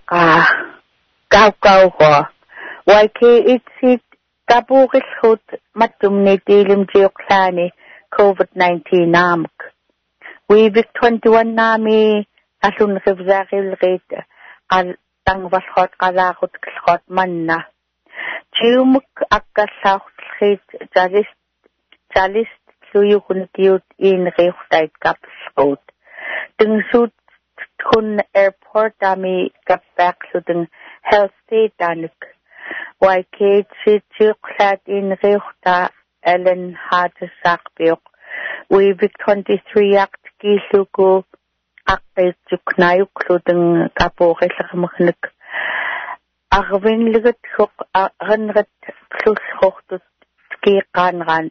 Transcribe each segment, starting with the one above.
Kau Waike itsit kapukilhut matumnitilim jiyoklani COVID-19 namak. We've 21 nami alun khibzaqil gait al tangvalhot qalaqut klhot manna. Jiumuk akkallaut khit jalist luyukun tiut in riuhtait kapslot. Tingsut kun airport ami kapbaksudeng health state danik. Waike chiklat in riuhta Ellen Hadesakbiok. We've 23 act kiluku akit juknayuk ludeng kapokilakmaknik. Arvin ligat hok ranrat plus hochtut skiqanran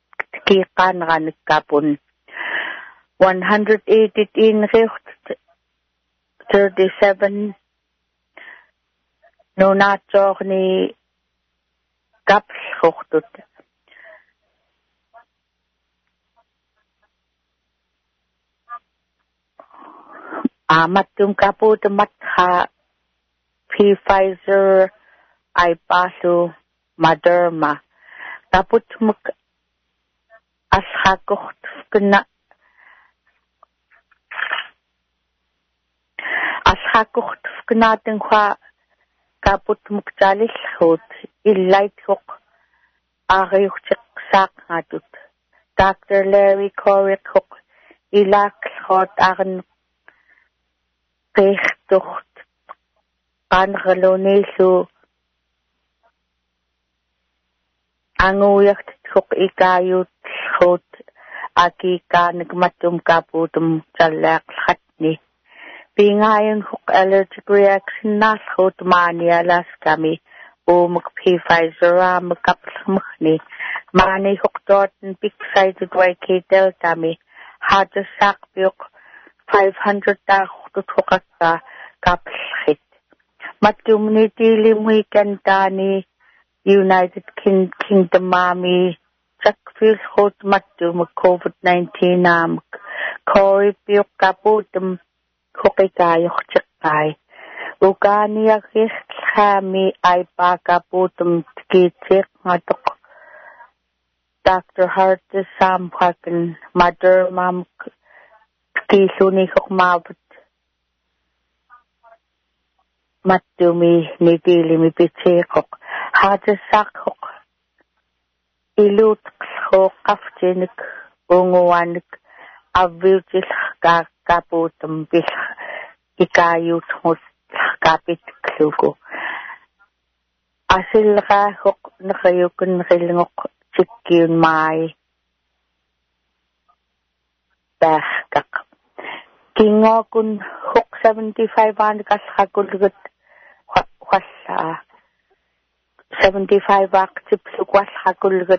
kapun. 180 in riuht 37 no nachorni kaps hochtut. Matum kaput matha Pfizer ay pasu Moderna. Kaput muk ashakocht kna ashakocht knaten kwa kaput muk jalis hot illait hok agayuk sak hatut. Dr. Larry Corrick hok ilak hot agan Pechtocht Angelonesu Anguyacht Tuk Ikayut Hot Akika Nigmatum Kaputum Jalak Hatni. Being iron hook allergic reaction nas hot mania laskami o Pfizer Mukapsmukni Mani hook Dorton big sided YK Delta me had a sack bilk 500 tukaka kapshit. Matumniti limwikan tani United Kingdom mami Jackfield hot matum COVID-19 koi piok kaputum kokikayok chakay. Ugani akis kami ay pa kaputum tkitsik ngatok. Dr. Hart Sam Haken Mother Mam Kisuni hokmabut matumi nidili mi pichekok hadasak hok ilut hok kafjenik unguanik aviltil kaputum bil ikayut hos kapit klugo asilga hok nakayukun rilngok chikyun mai bahkak Kingo kun hook 75 an kashakulgut wasa 75 active was hakulgut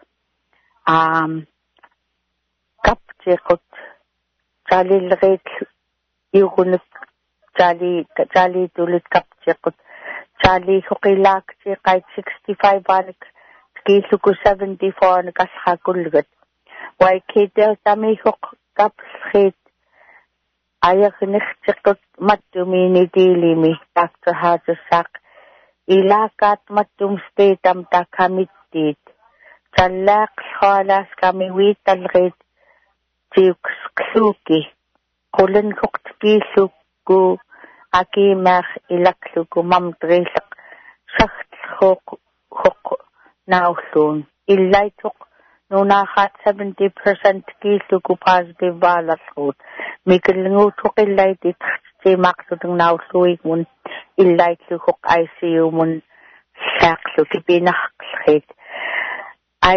kapchekot jali lget yugunuk jali tulit kapchekot jali hokilak chekai 65 an kiluku 74 an kashakulgut YK Delta me hok kapschet Ayak nixtikot matumini dilimi Dr. Hazasak ilakat matum statam takamitit Chalak halas kami witalrit tiuks kluki kulen kokti suku akimach ilakluku mamdrilak sacht hok nausun illaitok Nuna hat 70% kiluku positive balas hot. Mikilngu tuk illait it si maksudung nausluig mun illait lukok ICU mun saklu kipinaklit. Ay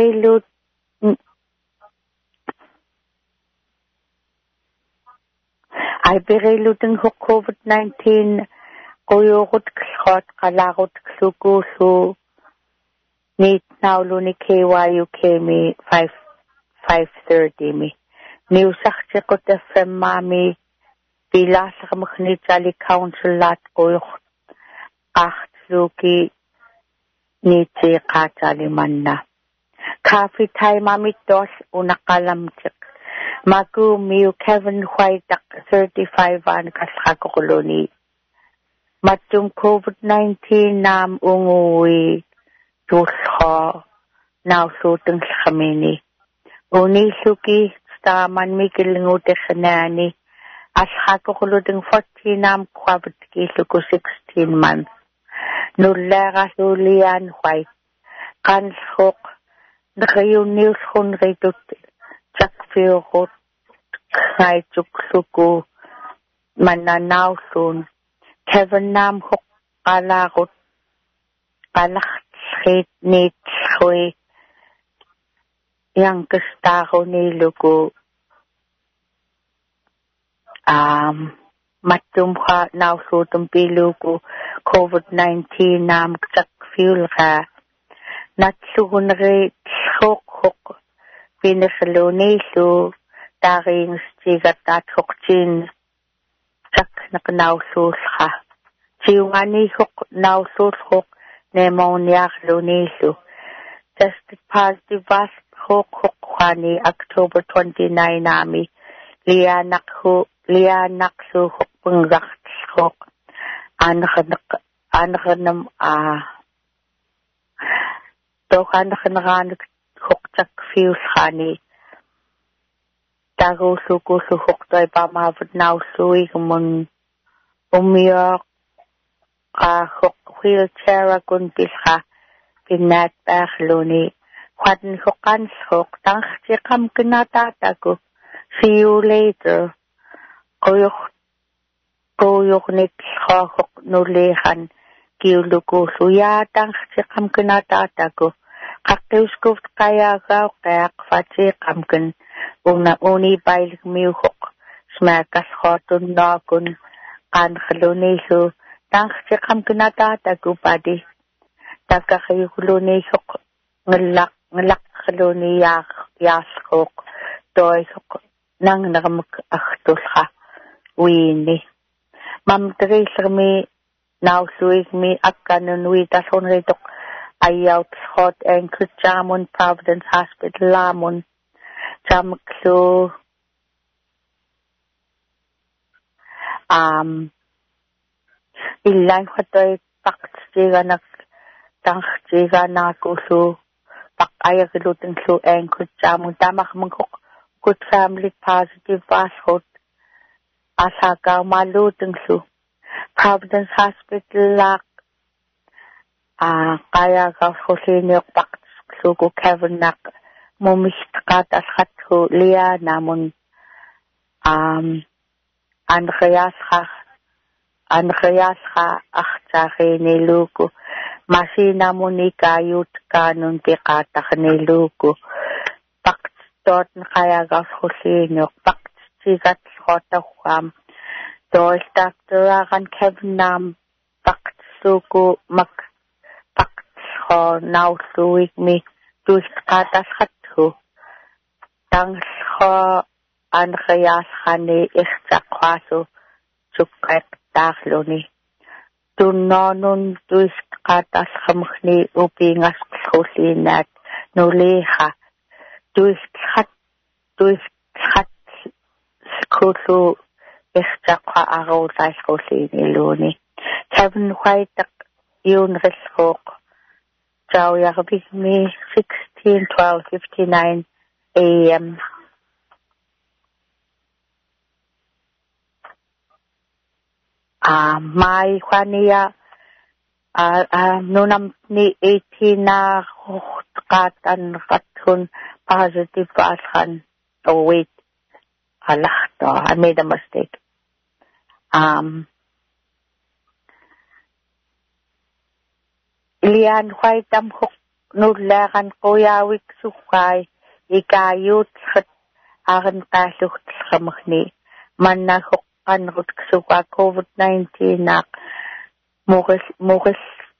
beriluting hok COVID-19 kuyukut klot kalakut kluku su Need now luni KYUK me 5:30 me. New sakchekot FM mami bilasak makhnitali council lat koyok 8 luki niti katali manna. Coffee time mami dos unakalamtik. Magu miu Kevin White 35 an kaskakoloni. Matum COVID-19 nam ungui tulha now sutung khamini. Uni suki staman mikilingu te khanani. Ashako kuluding 14 nam kwabit kisuko 16 months. Nullaga sulian white. Kanshok. Nakayu news hun reitut. Chakfio hot. Kai chuksuko. Mananaw soon. Kevin nam hok kalagot. Kalakit nit hoy. Yang kestaho niluko. Matumha now so tumpiluko. COVID-19 nam chak fuel ka. Natsugun re hok hok. Pinasaloniso. Daring stigat at hokchin. Chak nakanaw ha. Chiwani hok now so hok. Pneumonia loniso. Tested positive was hok kwani October 29 nami. Lianak su hok pungzak hok. Anakhanam Anakhanam hok chak fius hani. Tago suko su hok toy pamavad now sui kumun umiyak hok wheelchair kun pilha kinat loni. Kwadn hokan hok tang chikam kinatatago. See you later. Koyok nik hok nulehan kiuluko suya tang chikam kinatatago. Kaktuskuf kaya gaw kaya kfatsikam kin. Una uni bailik miu hok. Smakas hotun nakun kan khaloniso. Tang chikam kinatatago padi. Takakayukuloni hok ngelak khaloni yas hok. Toy hok nang nakamak aktulha. Wini. Mam trismi now suig mi akkanun witas honritok ayaw hot and Jamun Providence Hospital Lamun. Jamklu ilan hatoy paktsiga nak tangtsiga na kusu pak ayagilutin su and Jamun tamak mangkok good family positive hot. Asaka maluting su Providence Hospital lak kaya ka husinyok pak su ko Kevin nak mumistakat ashatho liya namun ankhayas ha akhtahe niluko masina munika yut kanun kikatak niluko pak tot kaya ka husinyok pak sigat hota huam dois doctor kan Kevin nam pak suko mak pak ho now suik mi dus katas hatho tang ho ankhayas khani ikhtakwaso chukak takloni tunonun dus katas khamkhni upingas khosinat nuleha dus khat kusu ikhtakwa aro sai khosini loni Kevin White yun rishok Chow yakabig me 16:12:59 a.m. Mai kwaniya nunam ni 18 na katan katun positive ashan. Oh wait, alah to, I made a mistake. Lian White am hok nulakan koyawik sukay ikayut khat akan kasuk khamkhni manna hok kan rut suka COVID-19 nak mukis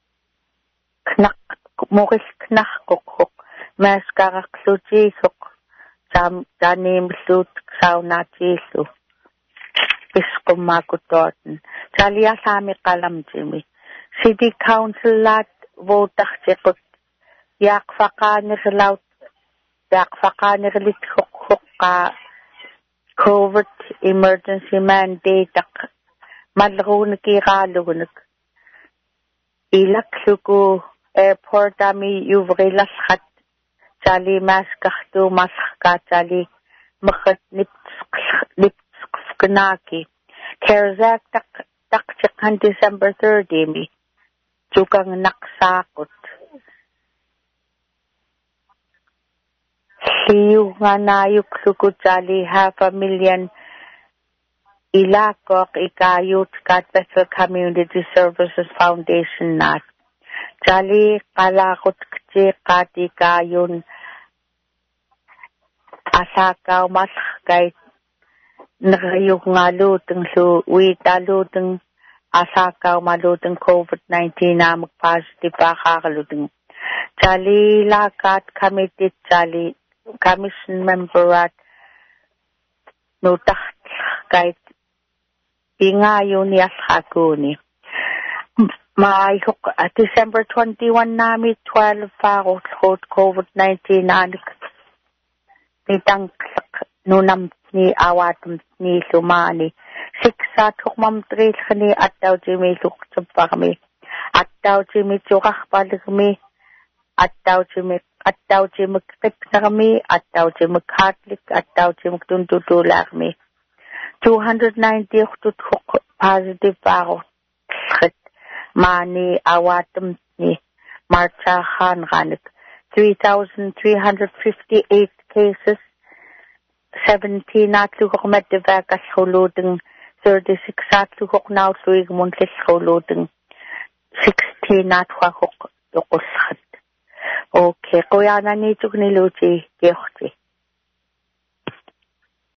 knak hok mas karak suci hok jam janim sut sauna chisu iskum makutoten chalia sami kalam jimi City Council lat vote takchekot yak fakanir lit hok ka COVID emergency mandate tak malrun ki ralugunak ilakluku airport ami yuvrilalhat jali maskahtu maskka jali makhat nipsknaki Kerzak tak December 30 mi jukang naksakot liu nga nayukluku jali 500,000 ilakok ikayut kat Bethel Community Services Foundation nat jali kalakot kci kati kayun asakaw maskay nakayuk nga luteng lu wita luteng asakaw maluteng COVID-19 na mag-positive akakaluteng jali lakat committee jali commission member at nutak kahit ingayon ni asakuni maayok December 21 nami 12 fakot COVID-19 anik nitang nunam ni awatum ni sumani siksa tukmam tris kani at daw jimi suksupa kami at daw jimi tsukak pala kami at daw jimi kit na kami at daw jimi Catholic at daw jimi tuntutula kami 290 tutuk positive ako mani awatum ni Marcha Khan Khanik 3,358 cases 17 natlukok medivak huludeng 36 natlukok nautluig muntis huludeng 16 natwakok yokushat. Okay, kuya na nituk ni Lucy, kiyoksi.